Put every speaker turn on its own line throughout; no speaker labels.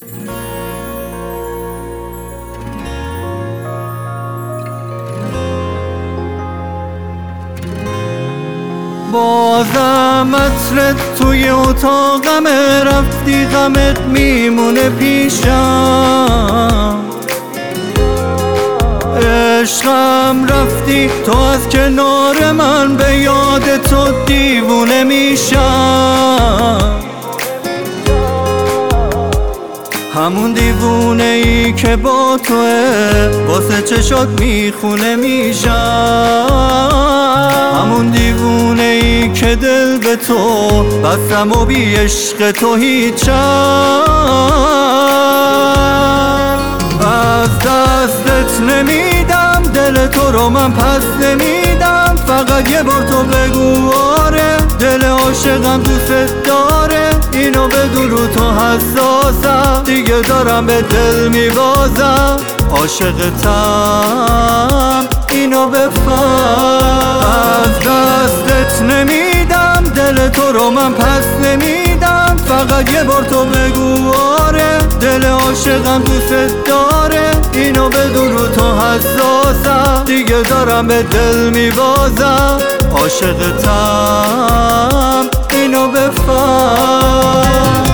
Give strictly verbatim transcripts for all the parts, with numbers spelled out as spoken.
بازم عطرت توی اتاقم، رفتی غمت میمونه پیشم. عشقم رفتی تو از کنار من، به یاد تو دیوونه میشم. همون دیوونه ای که با توه، واسه چشات میخونه میشم. همون دیوونه ای که دل به تو بستم و بی عشق تو هیچم. از دستت نمیدم، دل تو رو من پس نمیدم. فقط یه بار تو بگو آره، دل عاشقم دوست داره. اینو بدون رو تو حساسم، دیگه دارم به دل میبازم. عاشقتم اینو بفهم. از دستت نمیدم، دل تو رو من پس نمیدم. فقط یه بار تو بگو آره، دل عاشقم دوست داره. اینو بدون رو تو حساسم، دیگه دارم به دل میبازم. عاشقتم اینو بفهم.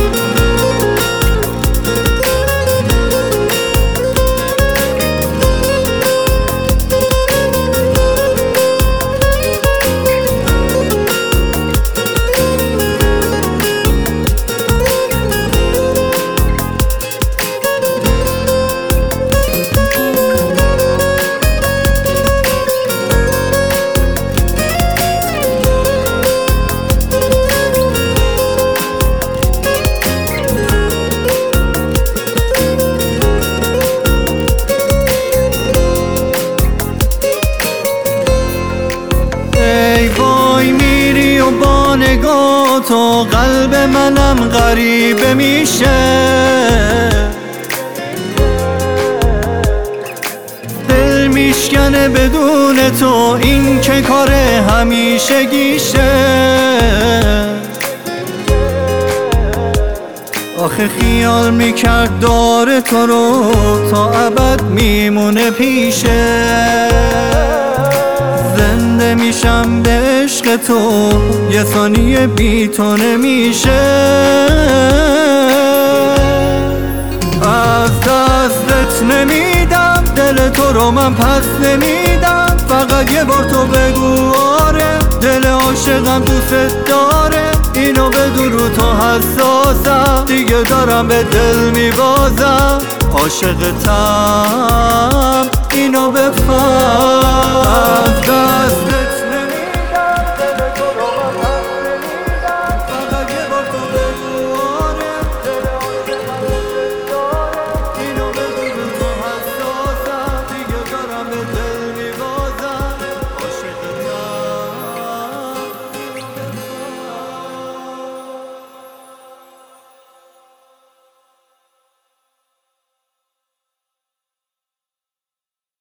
با نگاه تو قلب منم غریبه میشه. دل میشکنه بدون تو، این که کار همیشگیشه. آخه خیال میکرد داره تو رو، تا ابد میمونه پیشه. زنده میشم به عشق تو، یه ثانیه بی تو نمیشه. از دستت نمیدم، دل تو رو من پس نمیدم. فقط یه بار تو بگو آره، دل عاشقم دوست داره. اینو بدون رو تو حساسم، دیگه دارم به دل میبازم. عاشقتم اینو بفهم.